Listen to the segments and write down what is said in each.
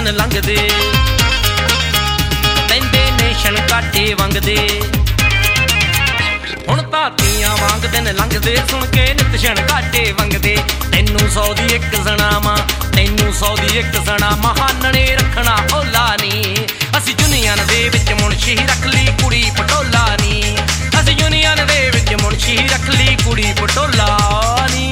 दिन लंघदे लैंदे ने छणकाटे वंगदे हुण तां धीआं वांग दिन लंघदे सुण के नित छणकाटे वंगदे तैनूं 100 दी इक सुणावां तैनूं 100 दी इक सुणावां हानणे रखना हौला नी असीं यूनियन दे विच मुनशी रख ली कुड़ी पटोला नी असीं यूनियन दे विच मुनशी रख ली कुड़ी पटोला नी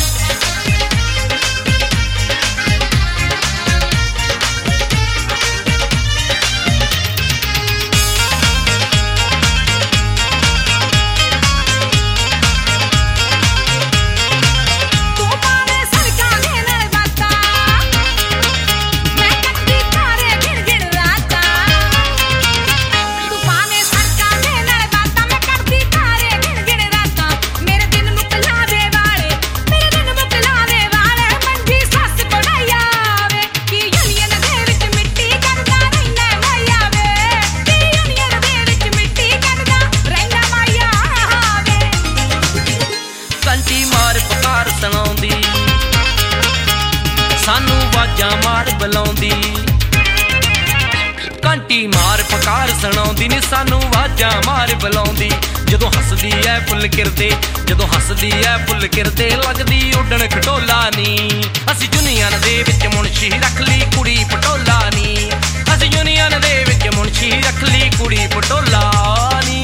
सानू वाजा मार बुलाउंदी घंटी मार पकार सुणाउंदी नी सानू वाजा मार बुलाउंदी जदों हसदी ऐ फुल किरदे जदों हसदी ऐ फुल किरदे लगदी उडण खटोला नी असीं यूनियन दे विच मुनशी रख ली कुड़ी पटोला नी असीं यूनियन दे विच मुनशी रख ली कुड़ी पटोला नी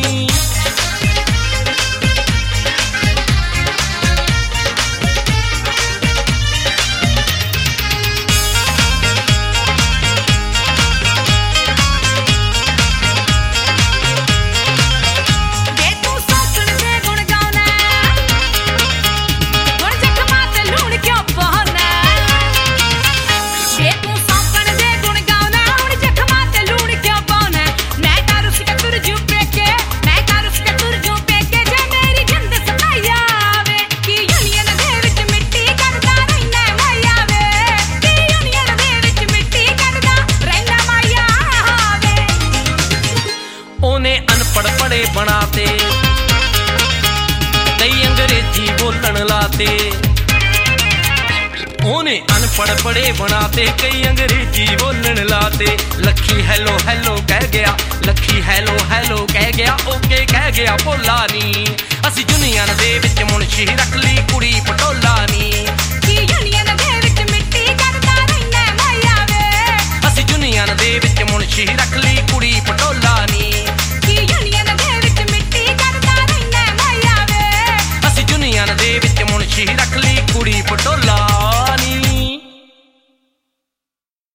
पढ़े बनाते कई अंग्रेजी बोलन लाते ओने अनपढ़ पढ़े बनाते कई अंग्रेजी बोलन लाते लखी हेलो हेलो कह गया लखी हेलो हेलो कह गया ओके कह गया भोला नी असीं यूनियन दे विच मुनशी रख ली कुड़ी